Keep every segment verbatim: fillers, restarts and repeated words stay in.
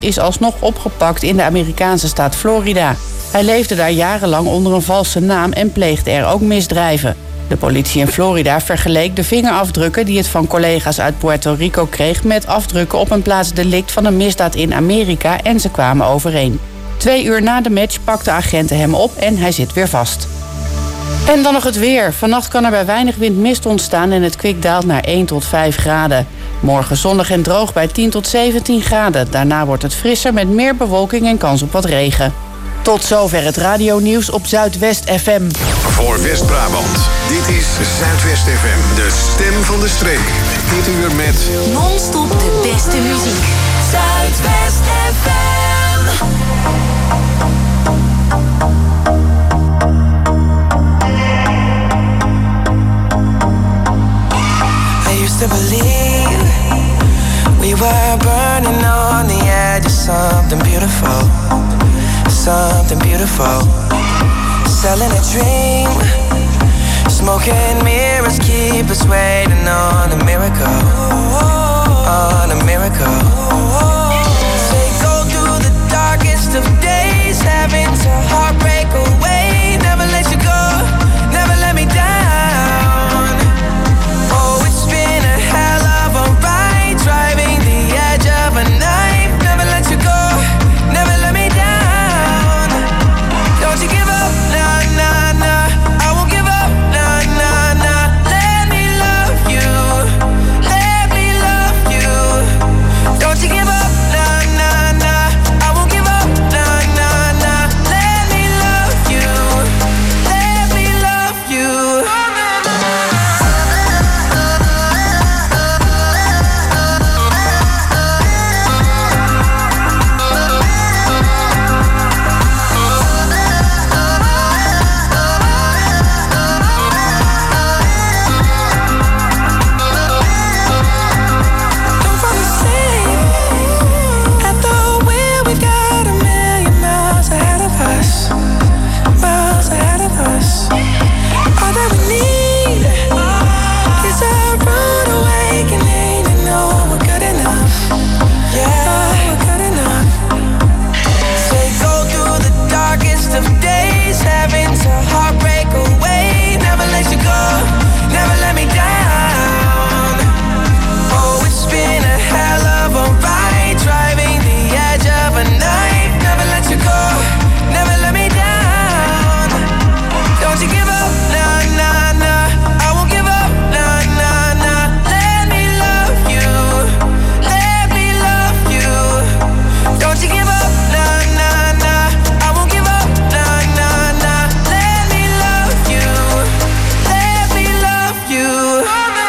is alsnog opgepakt in de Amerikaanse staat Florida. Hij leefde daar jarenlang onder een valse naam en pleegde er ook misdrijven. De politie in Florida vergeleek de vingerafdrukken die het van collega's uit Puerto Rico kreeg met afdrukken op een plaatsdelict van een misdaad in Amerika en ze kwamen overeen. Twee uur na de match pakten agenten hem op en hij zit weer vast. En dan nog het weer. Vannacht kan er bij weinig wind mist ontstaan en het kwik daalt naar één tot vijf graden. Morgen zonnig en droog bij tien tot zeventien graden. Daarna wordt het frisser met meer bewolking en kans op wat regen. Tot zover het radionieuws op Zuidwest F M. Voor West-Brabant, dit is Zuidwest F M, de stem van de streek. Dit uur met non-stop de beste muziek. Zuidwest F M. I used to believe we were burning on the edge of something beautiful. Something beautiful. Selling a dream. Smoking mirrors keep us waiting on a miracle. On a miracle. Say go through the darkest of days, having to heartbreak away. Never let you go, never let me down. Oh, it's been a hell of a ride, driving the edge of a knife. Never let you go, never let me down. Don't you give up, nah, nah, nah. I won't give up, nah, nah, nah. Let me love you, let me love you. Don't you give up, nah, nah, nah. I won't give up, nah, nah, nah. Let me love you, let me love you. Don't fall asleep at the wheel. We've got a million miles ahead of us, miles ahead of us. All that we need is a rude awakening to know we're good enough. Yeah, we're good enough. Say go through the darkest of days, having to heartbreak away. Never let you go, never let me down. Oh, it's been a hell of a ride, driving the edge of a knife. Never let you go, never let me down. Don't you give up, nah, nah, nah. I won't give up, nah, nah, nah. Let me love you, let me love you. Don't you give up, nah, nah, nah. I won't give up, nah, nah, nah. Let me love you, let me love you.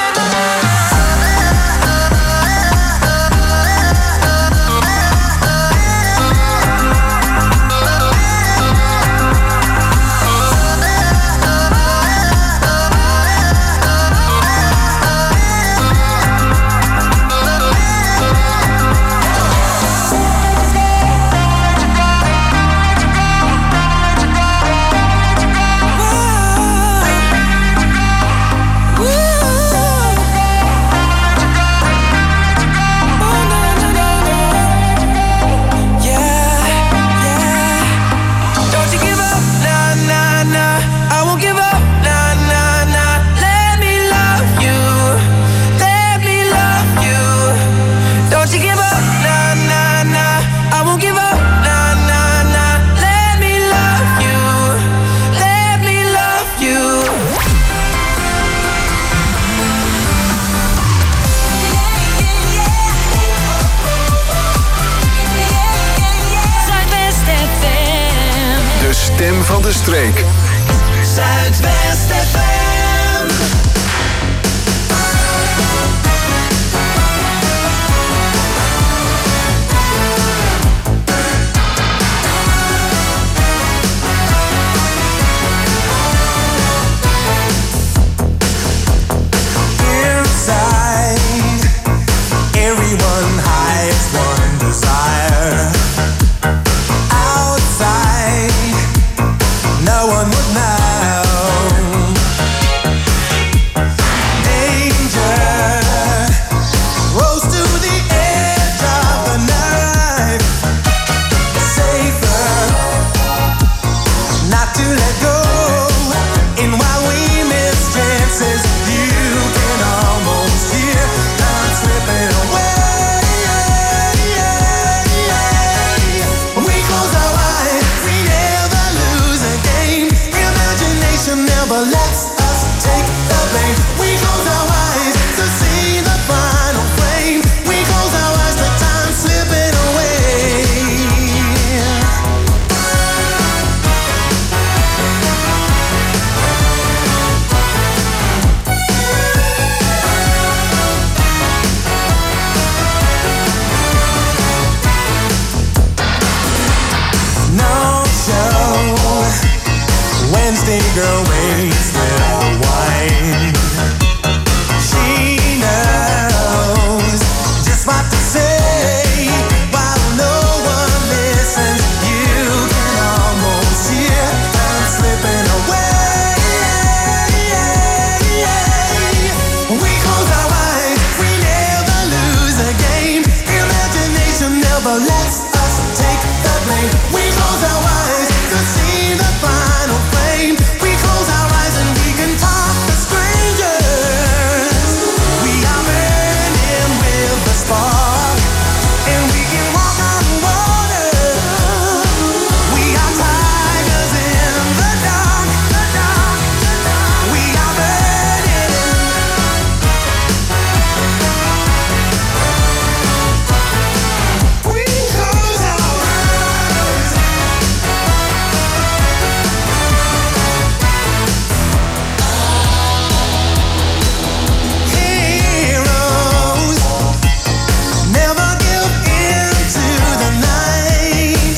de stem van de streek. Zuidwest F M. No one would know. never lets us take the blame. We close our eyes to see the final flame. We close our eyes and we can talk to strangers. We are burning with the spark, and we can walk on water. We are tigers in the dark, the dark, the dark. We are burning. We close our eyes. Heroes never give in to the night.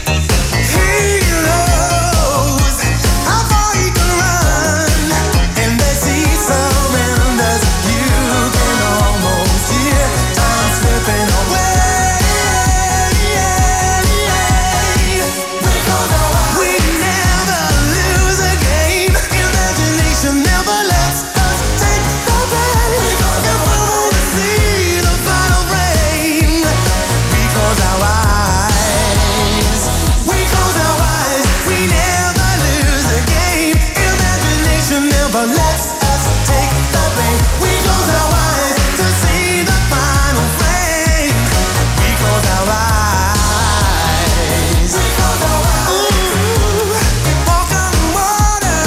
Heroes, how far you can run, and they see surrenders. You can almost hear time slipping away. We never lose a game. Imagination never lets us take the blame. If we wanna see the final frame, we close our eyes. We close our eyes. We never lose a game. Imagination never lets us take the blame. We close our eyes to see the final frame. We close our eyes. We close our eyes. Ooh, walk on water.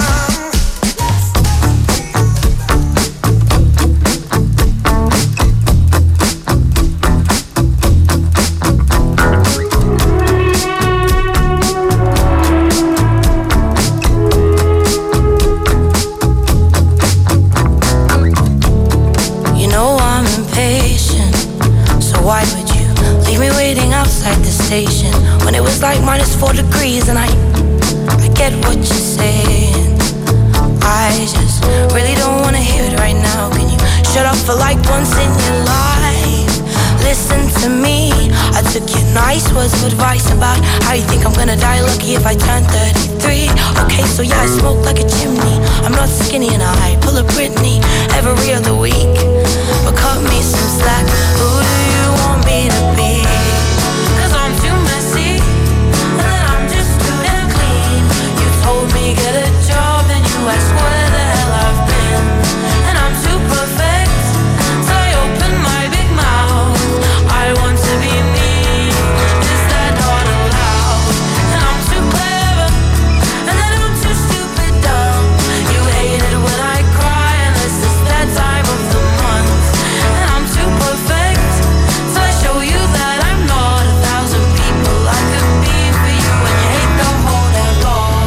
You know I'm impatient, so why would you leave me waiting outside the station when it was like minus four degrees? And I, I get what you're saying. I just really don't wanna hear it right now. Can you shut up for like once in your life? Listen to me. I took your nice words of advice about how you think I'm gonna die lucky if I turn thirty-three. Okay, so yeah, I smoke like a chimney. I'm not skinny and I pull a Britney every other week. But cut me some slack. Who do you want me to be? 'Cause I'm too messy, and then I'm just too damn clean. You told me get a job, and you asked where the hell I've been. And I'm too perfect, so I open my big mouth. I want to be me, is that not allowed? And I'm too clever, and then I'm too stupid dumb. You hate it when I cry, unless it's that time of the month. And I'm too perfect, so I show you that I'm not a thousand people I could be for you. And you hate the whole damn lot.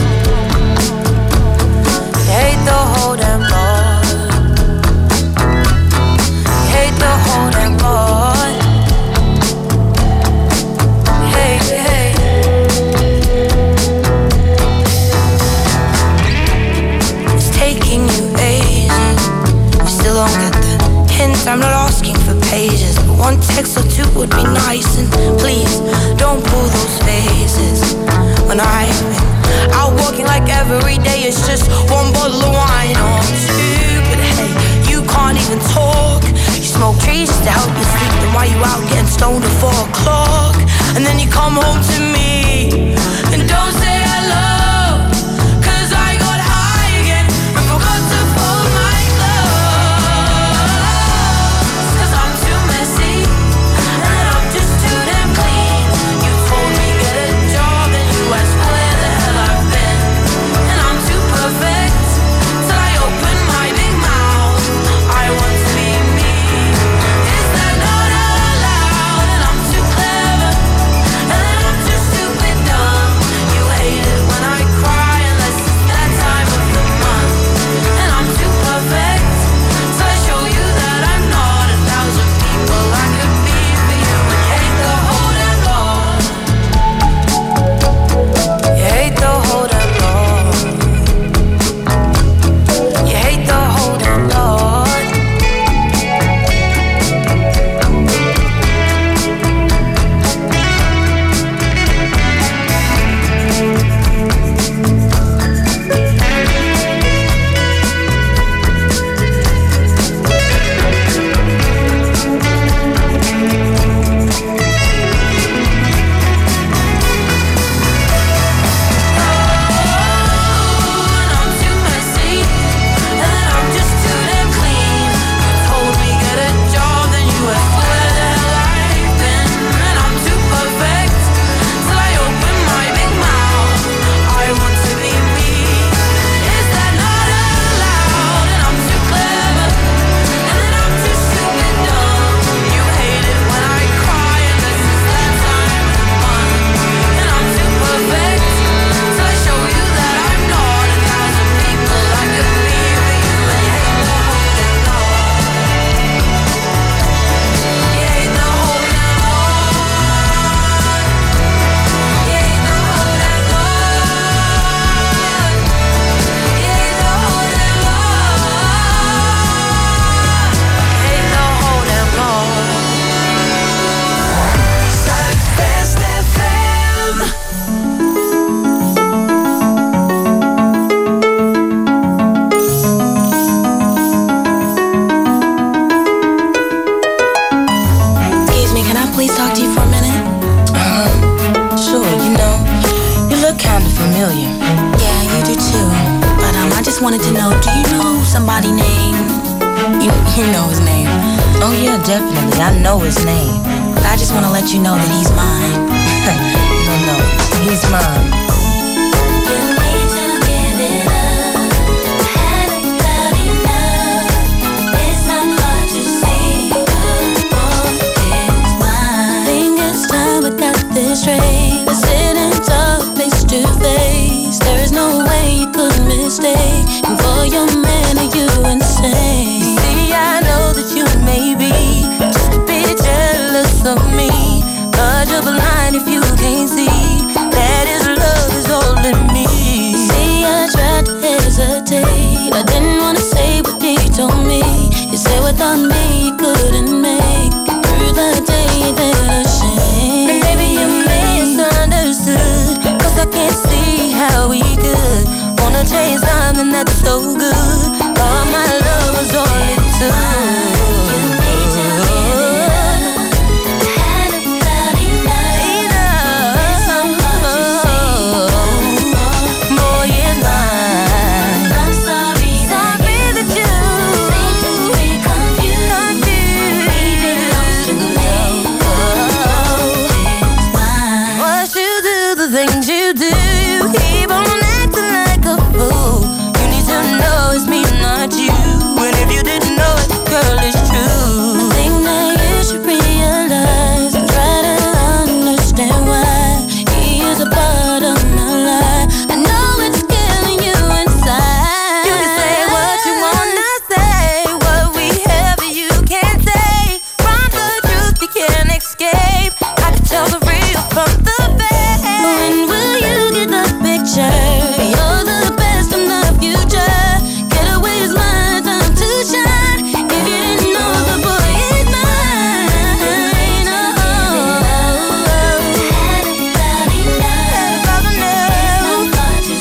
You hate the whole damn lot. You hate the whole damn lot. Hey, hey. It's taking you ages. You still don't get the hint. I'm not asking for pages, but one text or two would be nice. And please don't pull those faces when I've been out walking like every day. It's just one bottle of wine or two. But hey, you can't even talk. You smoke trees just to help you sleep. Then why you out getting stoned at four o'clock? And then you come home to me and don't say hello. 'Cause I got high again and forgot to fold my clothes. 'Cause I'm too messy, and I'm just too damn clean. You told me get a job, and you asked where the hell I've been. And I'm too perfect, so I open my big mouth. I want to be me, is that not allowed? And I'm too clever, and then I'm just wanted to know, do you know somebody named... You, you know his name. Oh yeah, definitely, I know his name. But I just want to let you know that he's mine. No, no, he's mine. You need to give it up. Had about enough. It's not hard to see. The boy is mine. I think it's time we got this straight. We're sitting talk face to face. There is no way you could mistake. And for your man, are you insane? You see, I know that you may be just a bit jealous of me, but you're blind if you can't see that his love is holding me. See, I tried to hesitate. I didn't wanna say what he told me. You said without me you couldn't make it through the day that I shame. And maybe you misunderstood, cause I can't see how we could wanna chase something that's so good. All my love was all it took. Things you do, you keep on acting like a fool. You need to know it's me, not you. And if you didn't know it, girl, it's true. I think that you should realize and try to understand why he is a part of my life. I know it's killing you inside. You can say what you wanna say, what we have you can't say. From the truth you can't escape. I can tell the real from the fake. When will you get the picture? You're the best in the future. Get away is my time to shine. If you didn't know, the boy is mine. Oh, had about enough. Hard to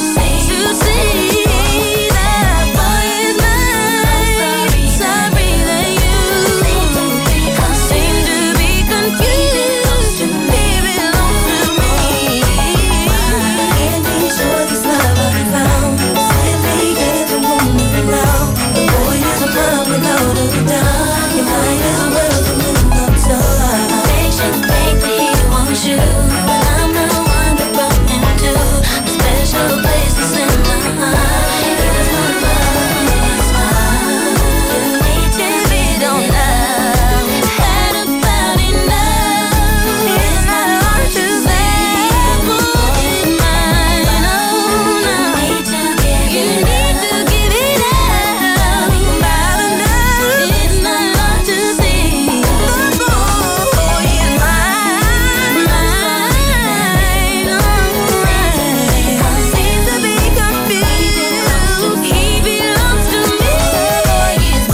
see that boy is mine. Sorry that you seem to be confused. He belongs to me. Can't be sure this love I found. Simply get the woman around. The boy is a love without a doubt. You might as well come in upside. Patient, baby, he wants you, but I'm the one that brought him to a special place that's in my heart. He was my boy's mine. You need to be don't know. Had about enough. It's not hard to say. Boy is mine. Oh no. You need to give it up. About enough. It's not hard to see. The boy is mine. Mine. Oh, seems to be confused. He belongs to me. The boy is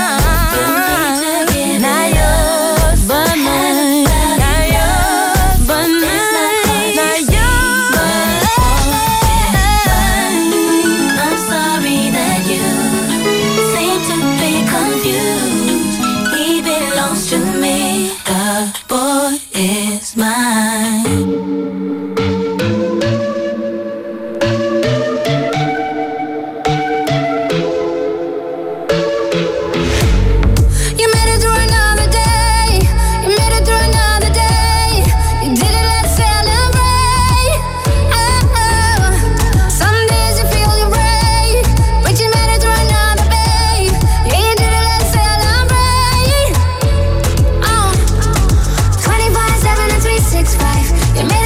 mine. Not yours, but mine. Not yours, but mine. Not yours, but mine. I'm sorry that you seem to be confused. He belongs to me. The boy is mine. You made it through another day. You made it through another day. You did it, let's celebrate. Oh, oh. Some days you feel your way, but you made it through another day. Yeah, you did it, let's celebrate. Oh, twenty-four seven and three sixty-five. You made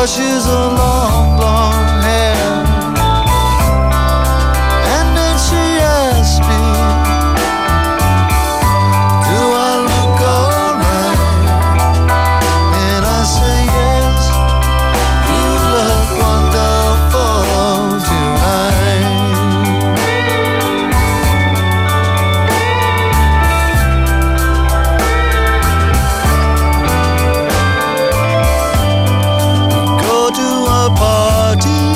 brushes her long blonde hair. And then she asked me, do I look alright? And I say yes, you look wonderful tonight. Party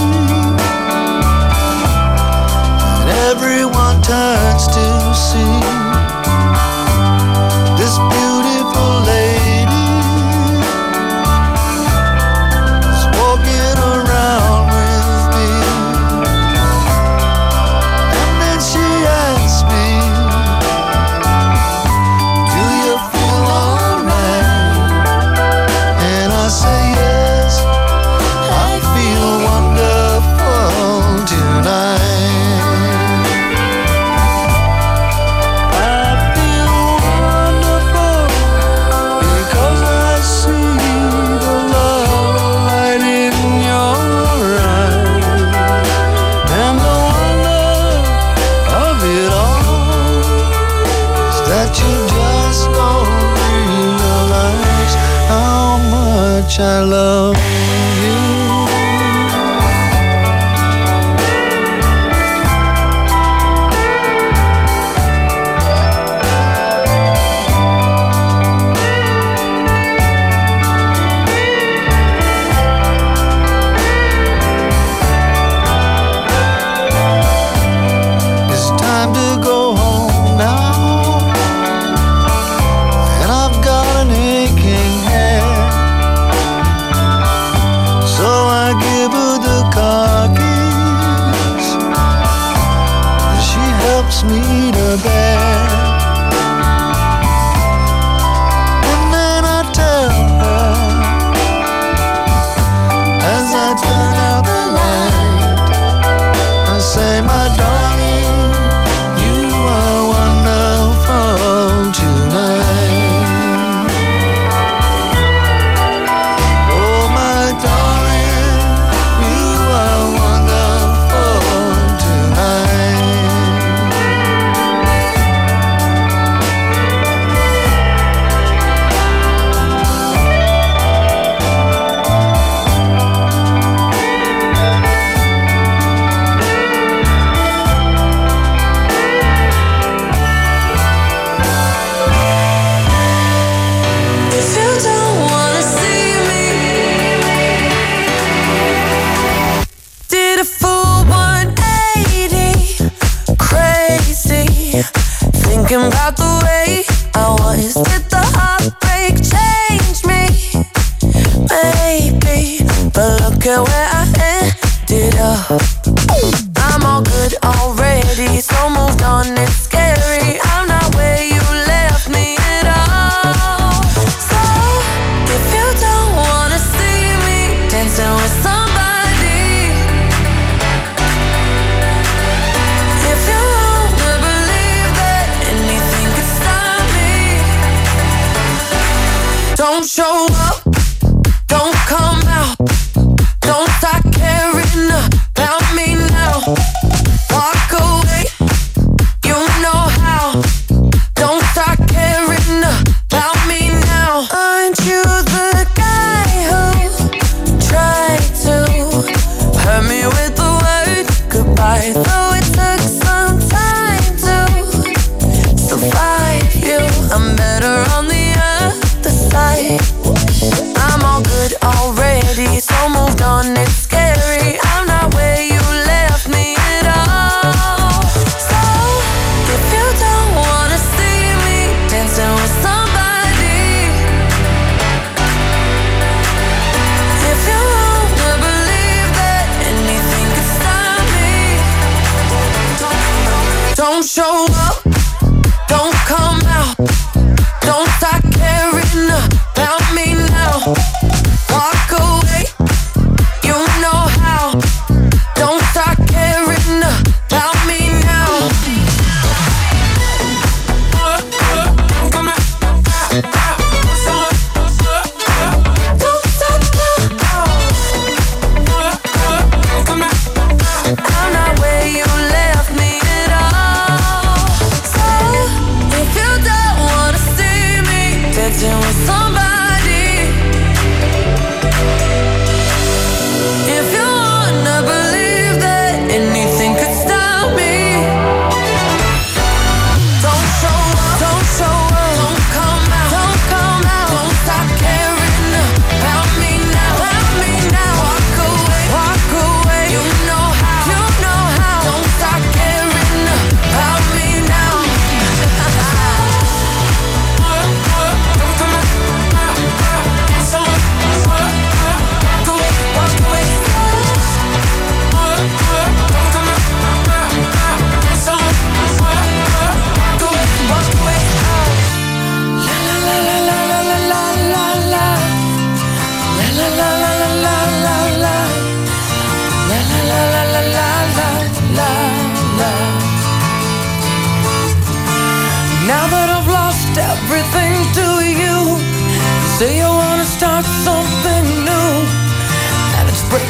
and everyone turns to see this beautiful lady is walking around with me. And then she asks me, do you feel alright? And I say yes, I feel wonderful tonight. I feel wonderful because I see the love light in your eyes. And the wonder of it all is that you just don't realize how much I love you. Me to bed, and then I tell her as I turn out the light, I say, my darling, you are wonderful tonight. Oh, my darling, you are wonderful tonight. Thinking about the way I was, did the heartbreak change me? Maybe, but look at where I ended up. I'm all good already, so moved on, it's scary. I'm not where you left me at all. So, if you don't wanna see me dancing with somebody, if you wanna believe that anything could stop me, don't show up, don't come out, don't start caring about me now. Walk away, you know how. Don't start caring about me now. Aren't you the guy who tried to hurt me with the word goodbye? Though it took some time to survive you, I'm better on the other side. I'm all good already, so moved on, it's scary. I'm not where you left me at all. So, if you don't wanna see me dancing with somebody, if you wanna believe that anything could stop me, don't show up, don't come out, don't start caring about me now. Walk away, you know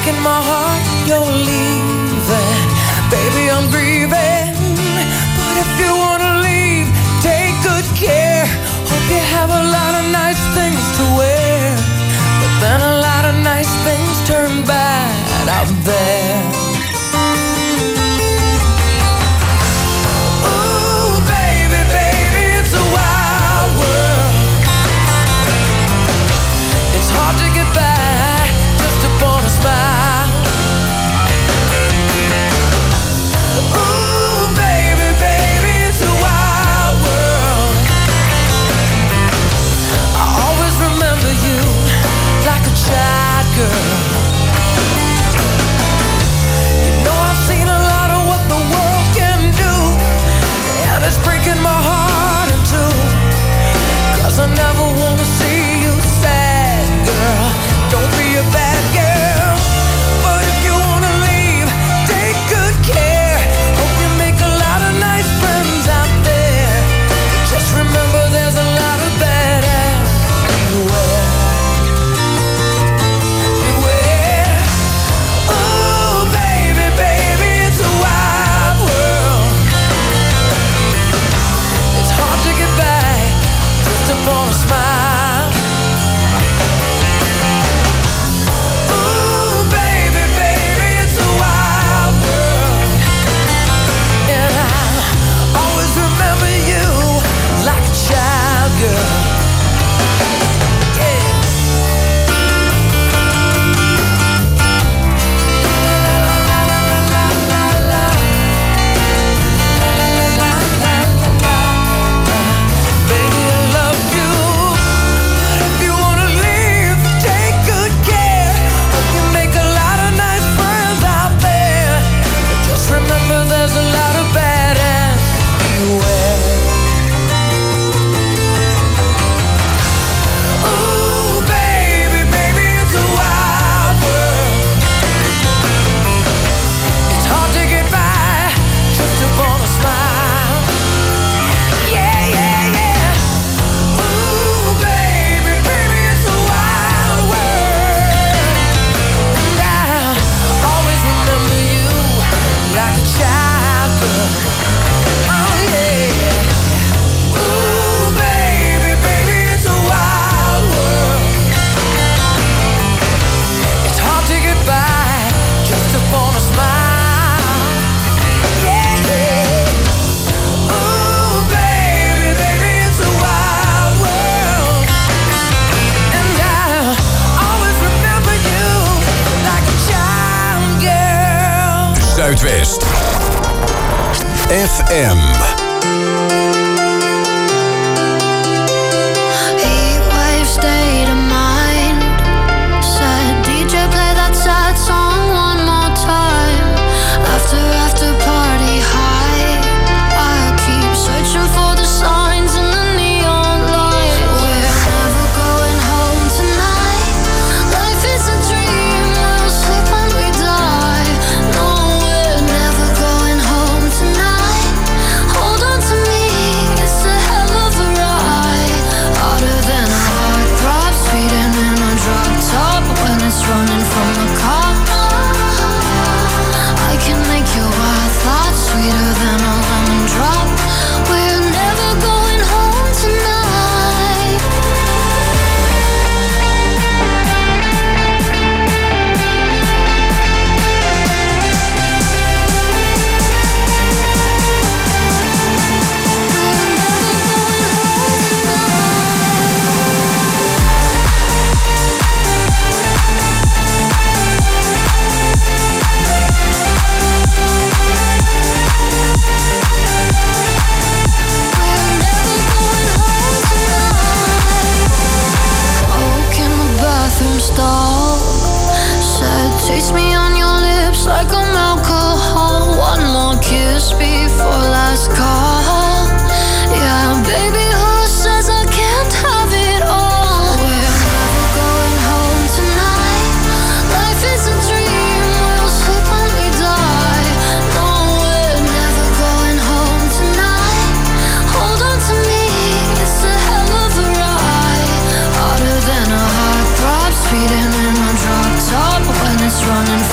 breaking my heart, you're leaving. Baby, I'm grieving. But if you wanna leave, take good care. Hope you have a lot of nice things to wear. But then a lot of nice things turn bad out there. Ooh, baby, baby, it's a wild world. It's hard to get by just upon a smile. Ooh, baby, baby, it's a wild world. I always remember you like a child girl. You know I've seen a lot of what the world can do, and it's breaking my heart in two. 'Cause I never wanna see you sad, girl. Don't be a bad girl. But if you wanna leave, take good care. Hope you make a lot of nice friends out there. Just remember there's a lot of bad everywhere. Beware. Ooh, baby, baby, it's a wild world. It's hard to get by just upon a smile. Ooh, baby, baby, it's a wild world. And I always remember you like a child girl. Yeah. Baby, I love you. But if you wanna leave, take good care. Hope you make a lot of nice friends out there. But just remember there's a lot of bad everywhere. Ooh, baby, baby, it's a wild world. It's hard to get by just upon a smile. Yeah, yeah, yeah. Ooh, baby, baby, it's a wild world. And I always remember you like a child girl. Oh, yeah. Ooh, baby, baby, it's a wild world. It's hard to get by just upon a smile. Yeah, yeah. Ooh, baby, baby, it's a wild world. And I always remember you like a child girl. Zuidwest F M. Heatwave state of mind. Said D J play that sad song one more time. After after party high. I keep searching for the signs in the neon light. We're never going home tonight. Life is a dream, we'll sleep when we die. No, we're never going home tonight. Hold on to me, it's a hell of a ride. Harder than a heart throb, speeding in a drop top when it's running from the car. I can make your wild thoughts sweeter than a lemon drop. We're never going home tonight. Oak in the bathroom stall. Said, taste me on your lips like I'm alcohol. One more kiss before last call. Yeah, baby, who says I can't have it all? We're never going home tonight. Life is a dream, we'll sleep when we die. No, we're never going home tonight. Hold on to me, it's a hell of a ride. Harder than a heart throb, speeding in a drop top when it's running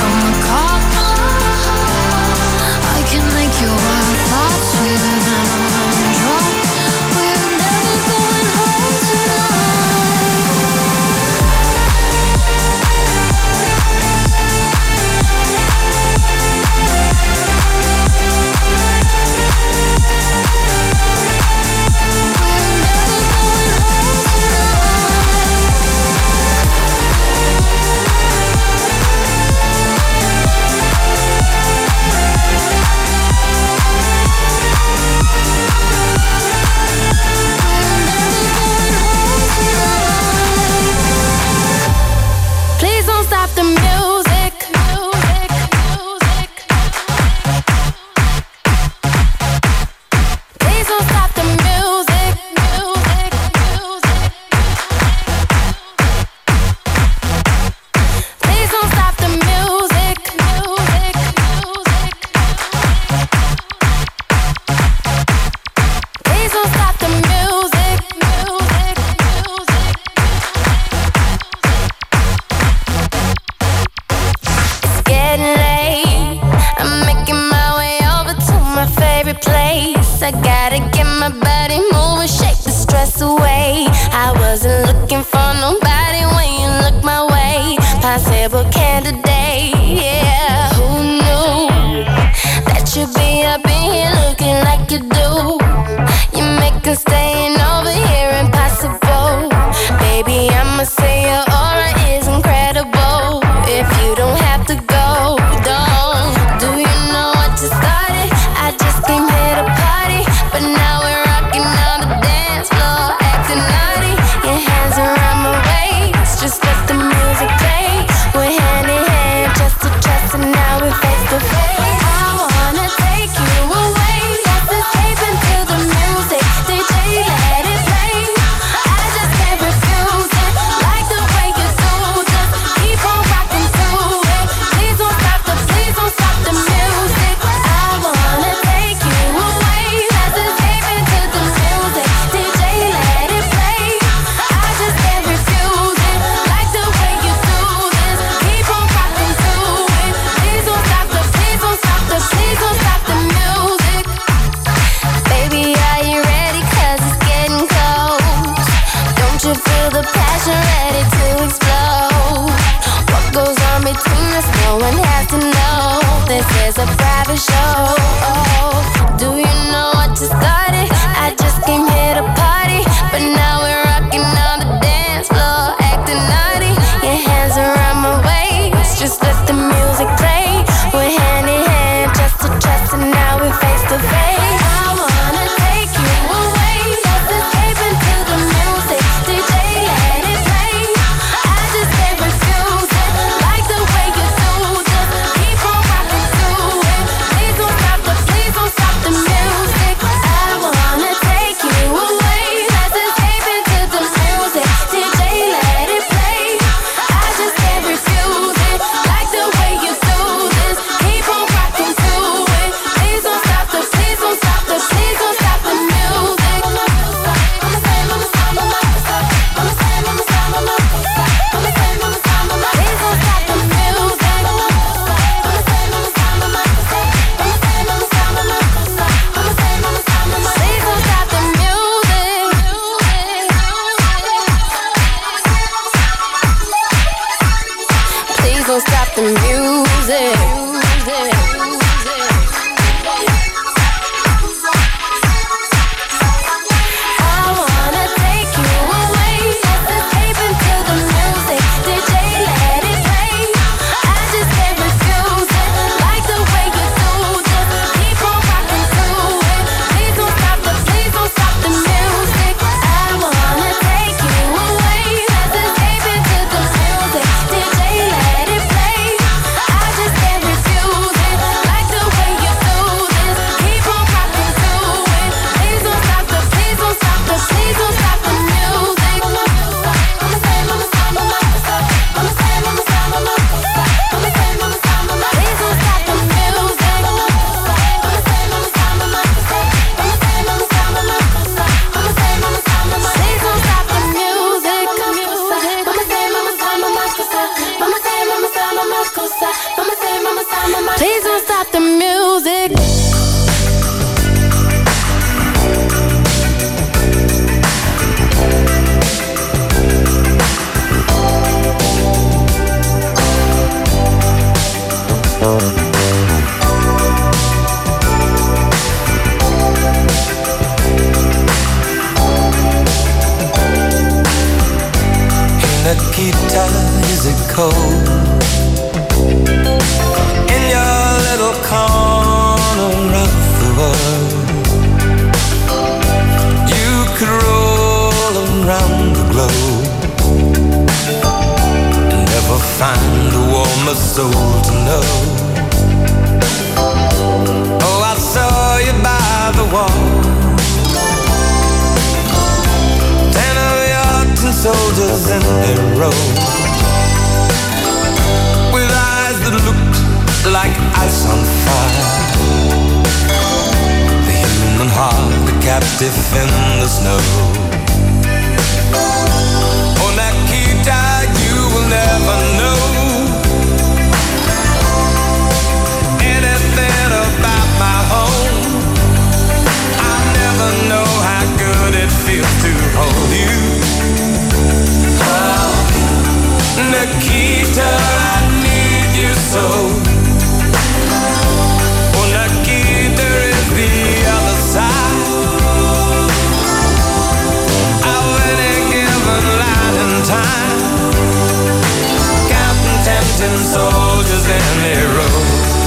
I gotta get my body moving, shake the stress away. I wasn't looking for nobody when you look my way. Possible candidate, yeah. Who knew that you'd be up in here looking like you do? You make us staying over here impossible. Baby, I'ma say your aura is incredible. If you don't have to go, don't. Do you know what you started? I just came here to party, but now we're rocking on the dance floor, acting naughty. Your hands around my waist, just let the music play. We're hand in hand, just to trust, and now we're face to face. I wanna take you away, let's escape into the music. D J, let it play. I just can't refuse it, like the way you do. Just keep on rocking to it. Please don't stop the, please don't stop the music. I wanna take you away, let's escape into the music. D J, let it play. I just can't refuse it, like the way you do this. Keep on rocking to it. Please don't stop the, please don't stop the, please don't stop the music. Baby, are you ready? 'Cause it's getting close. Don't you feel the passion ready to explode? What goes on between us, no one has to know. This is a private show. Do you know what you started? I just came here to party, but now we're rocking on the dance floor, acting naughty. Your hands around my waist, just let the music play. We're hand in hand, just to trust, and now we're face to face. I wanna take you away, let's escape into the music. D J, let it play. I just can't refuse it, like the way you do. Just keep on rocking to it. Please don't stop the, please don't stop the music. I wanna take you away, let's escape into the music. D J, let it play. I just can't refuse it, like the way you do this. Keep on rocking to it. Please don't stop the, please don't stop the, please don't stop the music. I'ma say, I'ma say, I'ma say, I'ma say, I'ma say, I'ma say, I'ma say, I'ma say, I'ma say, please don't stop the music. I'ma say, I'ma say, I'ma say, I'ma say, I'ma say, I'ma say, I'ma say, I'ma say, I'ma say, please don't stop the music. Please don't stop the music. I wanna take you away, let's escape into the music. D J, let it play. I just can't refuse it, like the way you do. Just keep on rocking to it. Please don't stop the, please don't stop the music. I wanna take you away, let's escape into the music. D J, let it play. I just can't refuse it, like the way you do this. Keep on rocking to it. Please don't stop the, please don't stop the, please don't stop the music. I'ma say, I'ma say, I'ma say, I'ma say, I'ma say, I'ma say, I'ma say, I'ma say, I'ma say, please don't stop the music. I'ma say, I'ma say, I'ma say, I'ma say, I'ma say, I'ma say, I'ma say, I'ma say, I'ma say, please don't stop the music. I'ma say, I'ma say, I'ma say, I'ma say, I'ma say, I'ma say, I'ma say, I'ma say, I'ma say, please don't stop the music. Nikita, is it cold in your little corner of the world? You could roll around the globe and never find a warmer soul to know. Oh, I saw you by the wall, ten of your ten soldiers in their row, with eyes that looked like ice on fire. The human heart, a captive in the snow. Oh, Nikita, you will never know anything about my home. I soldiers in a row.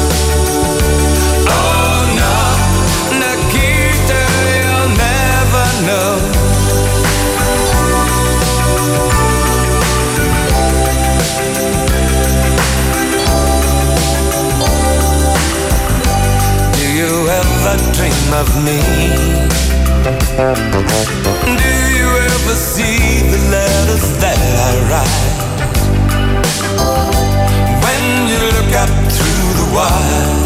Oh no, Nikita, you'll never know. Do you ever dream of me? Do you ever see the letters that I write? When you look up through the wire,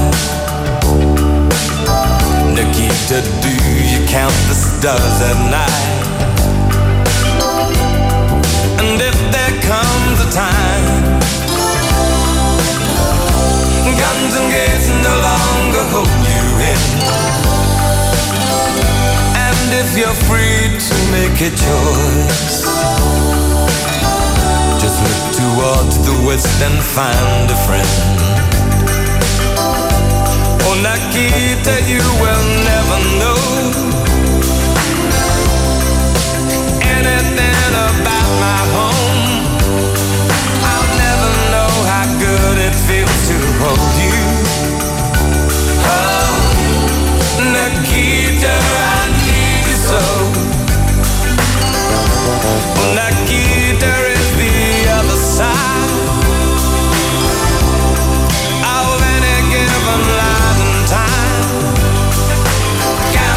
Nikita, do you count the stars at night? And if there comes a time guns and gates no longer hold you in, and if you're free to make a choice, just look towards the west and find a friend. Oh, Nikita, you will never know anything about my home. I'll never know how good it feels to hold you. Oh, Nikita, I need you so. Oh, Nikita is the other side of any given life and time.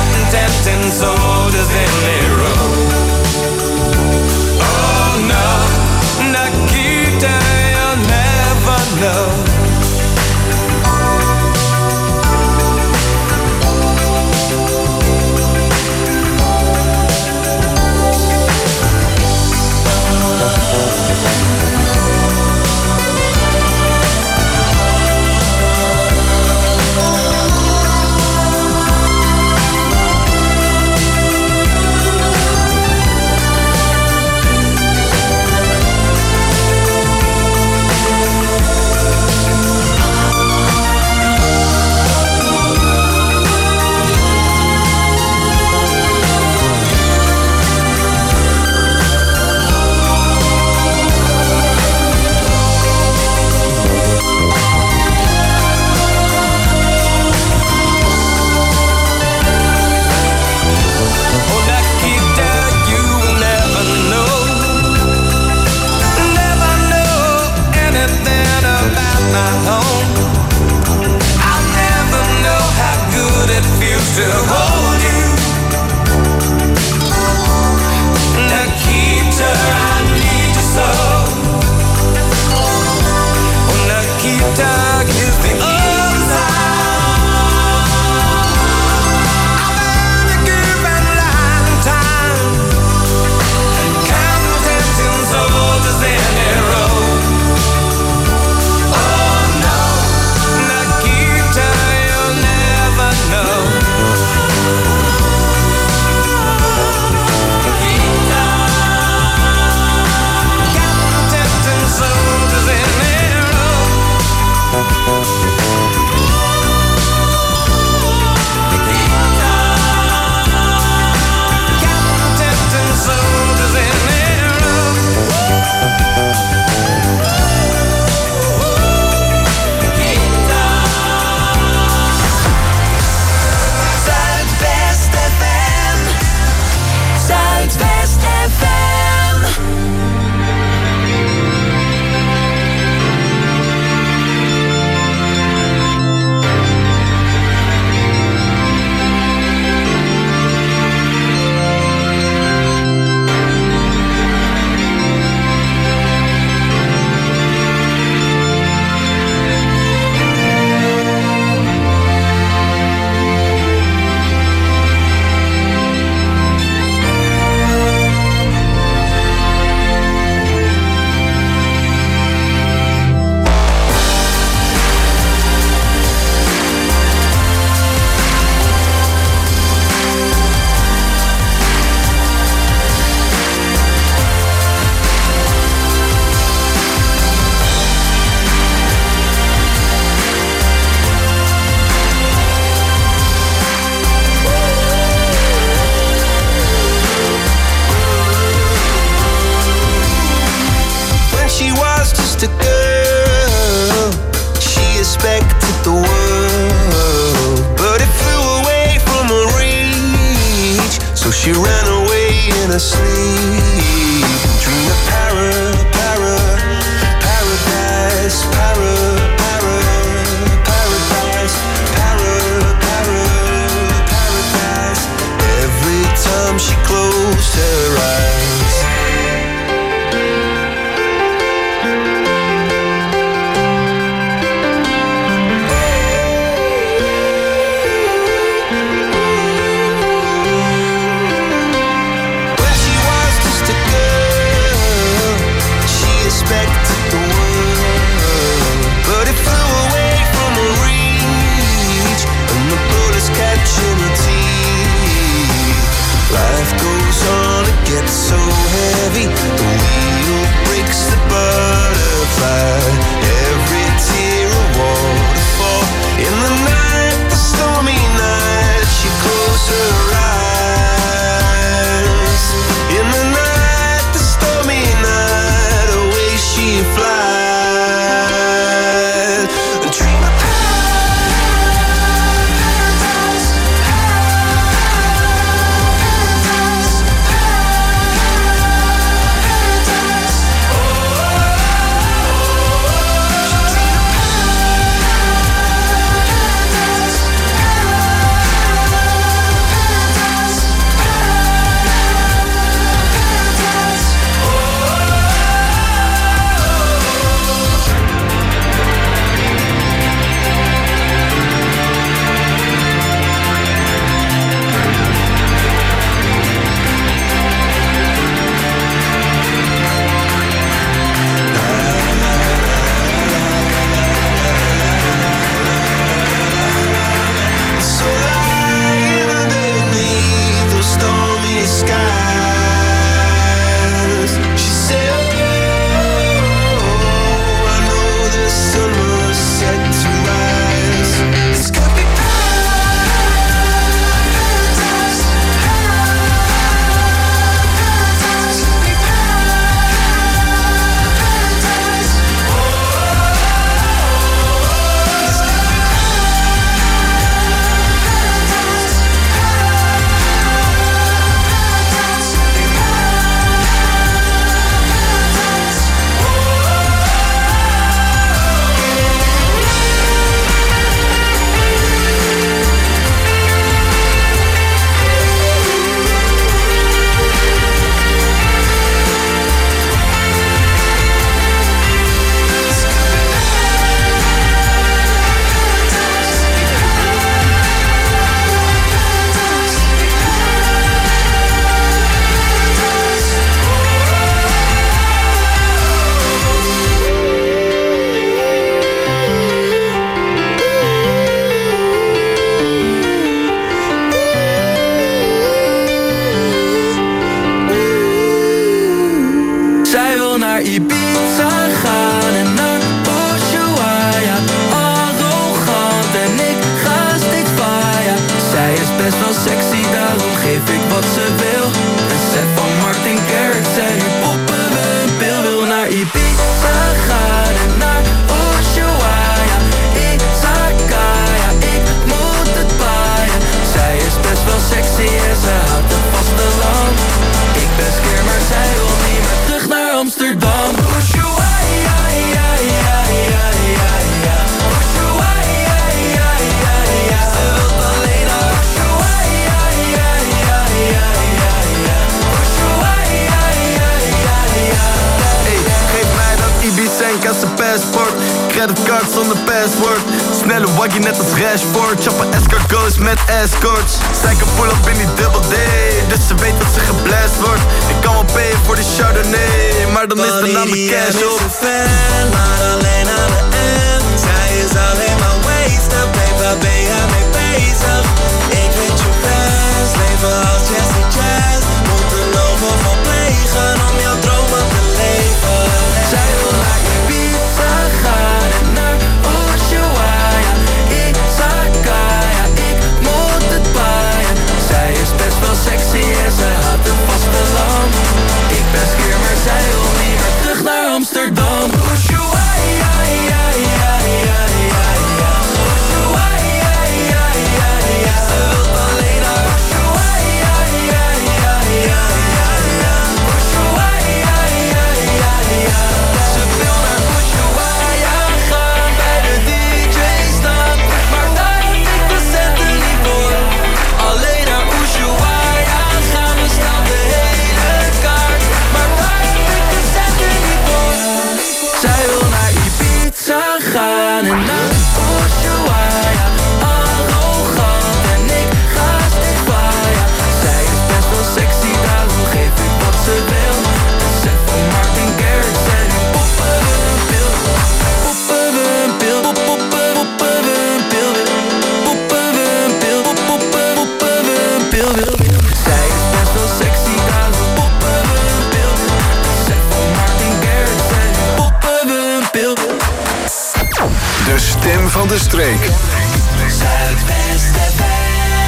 zonder passport. Snelle waggie net als Rashford. Chappen escargots met escorts. Zij kan pull-up in die double D, dus ze weet dat ze geblast wordt. Ik kan wel payen voor die Chardonnay, maar dan is de naam mijn cash op. Is een fan, maar alleen aan de M. Zij is alleen maar wasted, babe, waar ben jij mee bezig? Ik weet je best, leven als Jesse Jazz. Moet een overval plegen om jouw dromen te leven. Zij wil naar Ibiza gaan en naar Ushuaia. Ik Zakaya, ik moet het paaien. Zij is best wel sexy en zij had een vasteland. Ik ben skeer, maar zij wil niet meer terug naar Amsterdam. Ushuaia, ja, ja, ja, ja, ja. Ushuaia, ja, ja, ja. Ze wil alleen naar Ushuaia, ja, ja, ja, ja, ja. Ushuaia, ja, ja, ja. Ze wil naar Ushuaia gaan, bij de D J staan, maar daar heb ik de centen niet voor. Alleen naar Ushuaia gaan, we staan de hele kaart, maar daar heb ik de centen niet voor. Zij wil naar Ibiza gaan en naar Ushuaia. Arrogant en ik ga stiefwaaien. Zij is best wel sexy, daarom geef ik wat ze wil. De set van Martin Garrix en nu poppen we een pil. Poppen we een pil, pop, poppen, poppen we een pil. Poppen we een pil, pop, poppen, poppen we een pil. Zij is best wel sexy, daarom poppen we een pil. De set van Martin Garrix en nu poppen we een pil. De stem van de streek. Zuidwest F M.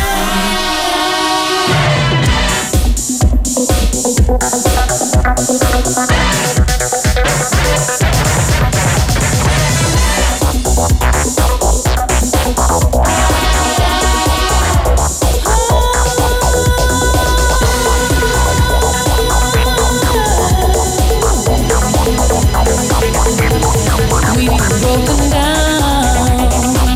We've broken down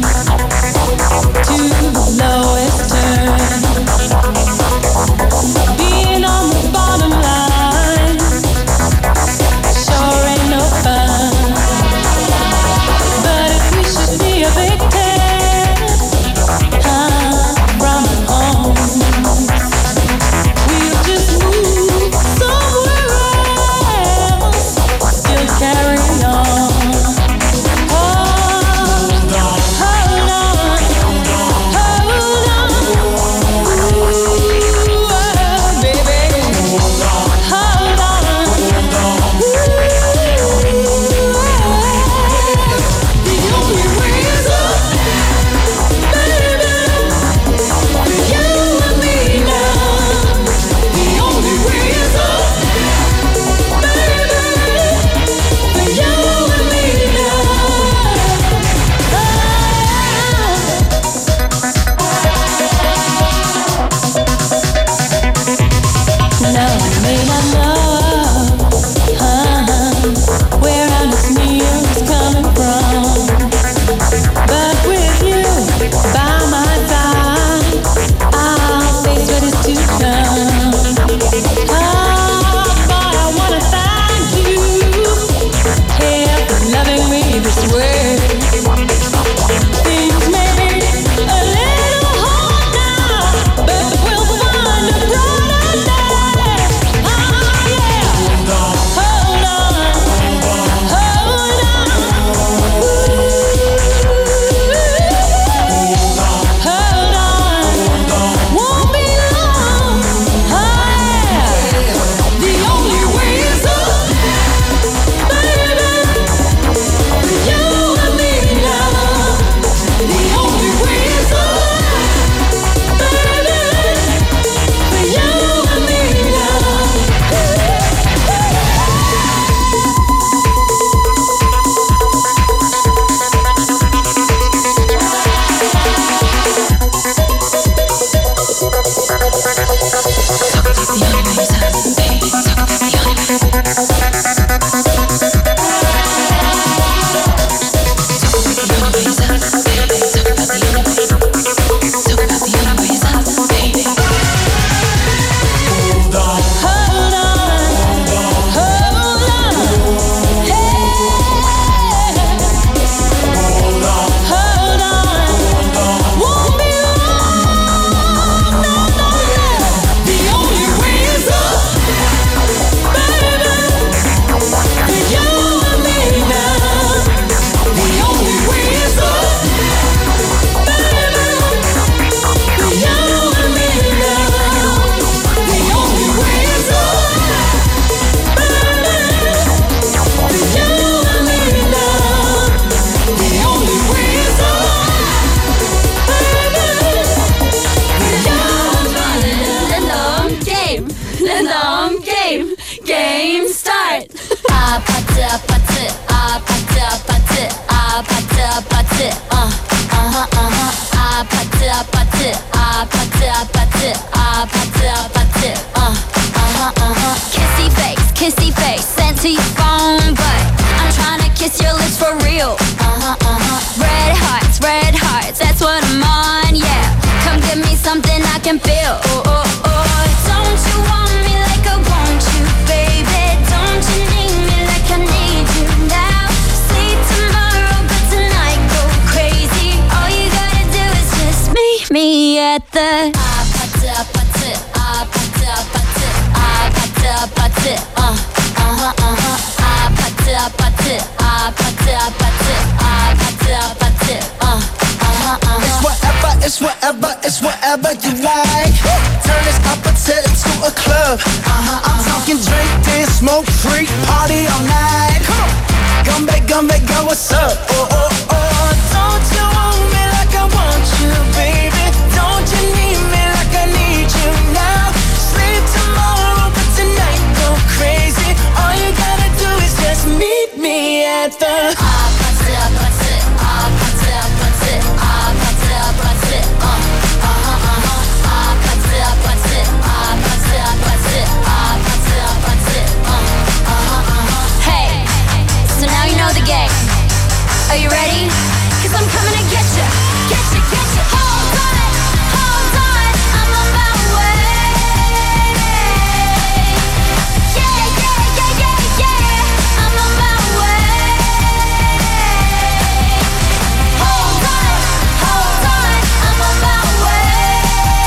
to the lowest turn. Being on the bottom line sure ain't no fun. But if we should be evicted uh, from home, we'll just move somewhere else, still carry on. Oh, 아파트 uh, uh-huh, uh-huh. 아파트 아파트 아파트 아파트 아파트 아파트 uh, uh-huh, uh-huh. Kissy face, kissy face sent to your phone but I'm tryna kiss your lips for real uh-huh, uh-huh. Red hearts, red hearts, that's what I'm on, yeah. Come give me something I can feel oh, oh, oh. Don't you want me like I want you, baby? Don't you need me like I need you now? Sleep tomorrow, but tonight go crazy. All you gotta do is just meet me at the 아파트 아파트 아파트 아파트 아파트 아파트 uh, uh-huh, uh-huh. 아파트 아파트 아파트 아파트 아파트 아파트 uh, uh-huh, uh-huh. It's whatever, it's whatever, it's whatever you like. Turn this opposite into a club. Uh-huh, I'm talking drink, dance, smoke, freak, party all night. Come on, gumbe, gumbe, go, what's up? Oh, oh, oh. Don't you want me like I want you, baby? Don't you need me like I need you now? Sleep tomorrow, but tonight go crazy. All you gotta do is just meet me at the 아파트, 아파트, 아파트, 아파트, 아파트, 아파트, uh, uh-huh, uh-huh. 아파트, 아파트, 아파트, 아파트, 아파트, 아파트, uh, uh-huh, uh-huh. Hey, so now you know the game. Are you ready? 'Cause I'm coming to get you, get you, get you. Hold on, hold on, I'm on my way. Yeah, yeah, yeah, yeah, yeah, I'm on my way. Hold on, hold on, I'm on my way.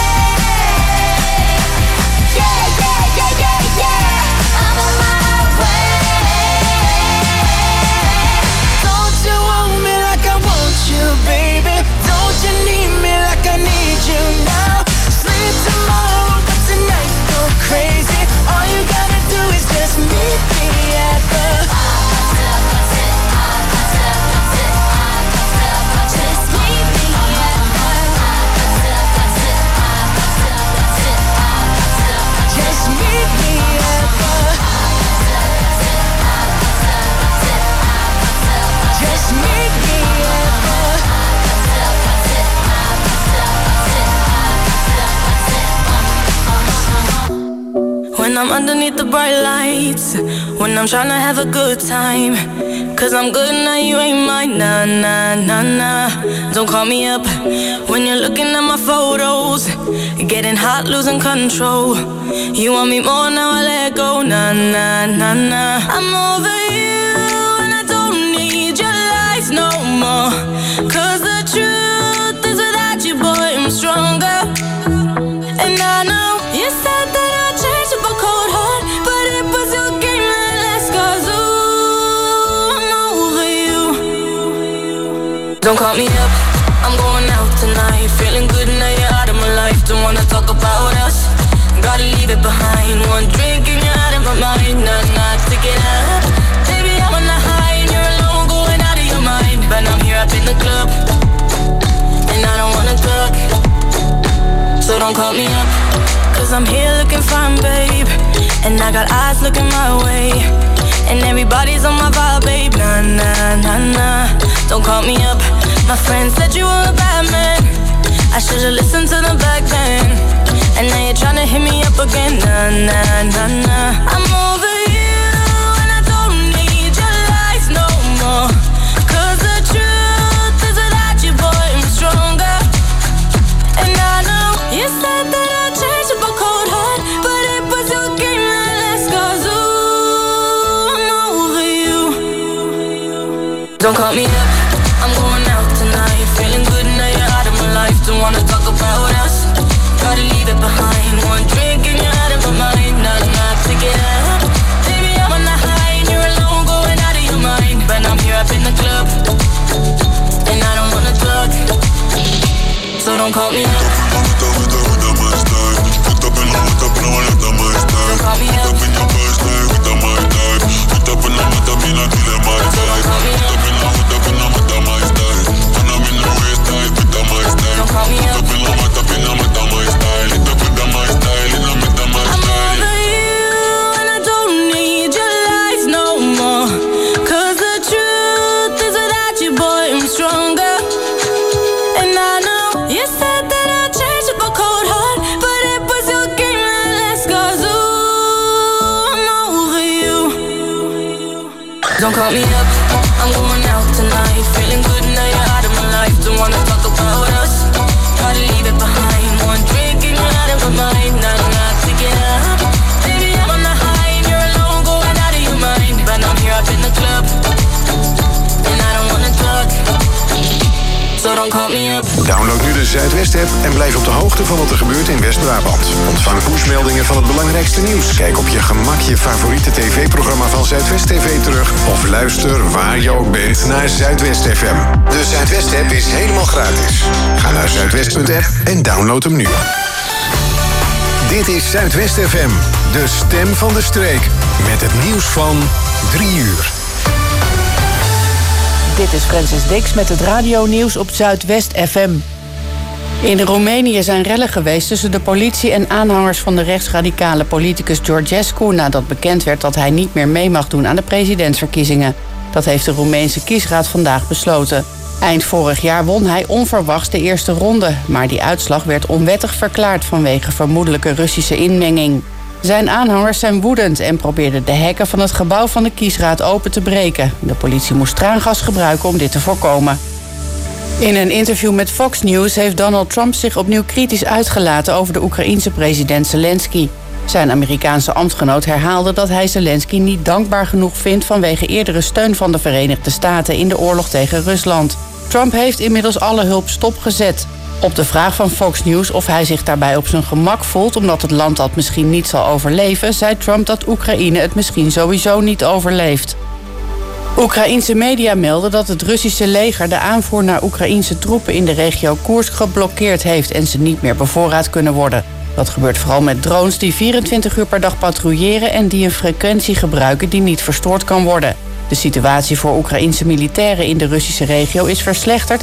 Yeah, yeah, yeah, yeah, yeah, I'm on my way. Don't you want me like I want you, baby? Don't you need me like I need you now? Sleep tomorrow, but tonight go crazy. All you gotta do is just meet me at the 아파트 아파트 아파트 아파트 아파트 아파트 just meet me at the 아파트 아파트 아파트 아파트 아파트 아파트 just meet me at the 아파트 아파트 아파트 아파트 아파트 아파트 just meet me at the 아파트 아파트 아파트 아파트 아파트 아파트 When I'm underneath the bright lights, when I'm tryna have a good time, 'cause I'm good now, you ain't mine, nah, nah, nah, nah. Don't call me up when you're looking at my photos, getting hot, losing control. You want me more, now I let go, nah, nah, nah, nah. I'm over you and I don't need your lies no more, 'cause the truth is without you, boy, I'm stronger. And I know you said that I'd change up a cold heart, but it was your game that last, 'cause ooh, I'm over you. Don't call me up, I'm going out tonight, feeling good now you're out of my life. Don't wanna talk about us, gotta leave it behind. One drink and you're out of my mind, nah, nah, take it out. Baby, I'm on the high and you're alone, going out of your mind. But I'm here up in the club, and I don't wanna talk, so don't call me up, 'cause I'm here looking fine, babe, and I got eyes looking my way, and everybody's on my vibe, babe, nah, nah, nah, nah. Don't call me up, my friend said you were a bad man, I should've listened to them back then, and now you're tryna hit me up again, nah, nah, nah, nah. I'm over you and I don't need your lies no more, 'cause the truth is without you, boy, I'm stronger. And I know you said that I'd change up a cold heart, but it was your game that last, 'cause ooh, I'm over you. Don't call me up, I'm going out tonight, feeling good now you're out of my life. Don't wanna talk about us, gotta leave it behind. One drink and you're out of my mind, nah, nah, take it out. Baby, I'm on the high and you're alone, going out of your mind. But I'm here up in the club, and I don't wanna talk, so don't call me up. Don't call me up. Don't call me up. I'm over you and I don't need your lies no more, 'cause the truth is without you, boy, I'm strong. don't call me up, I'm going out tonight. Feeling good now you're out of my life. Don't wanna talk about us, gotta leave it behind. One drink and you're out of my mind. Not enough to get up. Baby, I'm on the high and you're alone, going out of your mind. But I'm here up in the club, and I don't wanna talk, so don't call me up. Download nu de Zuidwest-app en blijf op de hoogte van wat er gebeurt in West-Brabant. Ontvang pushmeldingen van het belangrijkste nieuws. Kijk op je gemak je favoriete tv-programma van Zuidwest T V terug. Of luister waar je ook bent naar Zuidwest F M. De Zuidwest-app is helemaal gratis. Ga naar zuidwest punt app en download hem nu. Dit is Zuidwest F M, de stem van de streek. Met het nieuws van drie uur. Dit is Francis Dix met het radionieuws op Zuidwest F M. In Roemenië zijn rellen geweest tussen de politie en aanhangers van de rechtsradicale politicus Georgescu nadat bekend werd dat hij niet meer mee mag doen aan de presidentsverkiezingen. Dat heeft de Roemeense kiesraad vandaag besloten. Eind vorig jaar won hij onverwachts de eerste ronde, maar die uitslag werd onwettig verklaard vanwege vermoedelijke Russische inmenging. Zijn aanhangers zijn woedend en probeerden de hekken van het gebouw van de kiesraad open te breken. De politie moest traangas gebruiken om dit te voorkomen. In een interview met Fox News heeft Donald Trump zich opnieuw kritisch uitgelaten over de Oekraïense president Zelensky. Zijn Amerikaanse ambtgenoot herhaalde dat hij Zelensky niet dankbaar genoeg vindt vanwege eerdere steun van de Verenigde Staten in de oorlog tegen Rusland. Trump heeft inmiddels alle hulp stopgezet. Op de vraag van Fox News of hij zich daarbij op zijn gemak voelt omdat het land dat misschien niet zal overleven, zei Trump dat Oekraïne het misschien sowieso niet overleeft. Oekraïense media melden dat het Russische leger de aanvoer naar Oekraïense troepen in de regio Koersk geblokkeerd heeft en ze niet meer bevoorraad kunnen worden. Dat gebeurt vooral met drones die vierentwintig uur per dag patrouilleren en die een frequentie gebruiken die niet verstoord kan worden. De situatie voor Oekraïense militairen in de Russische regio is verslechterd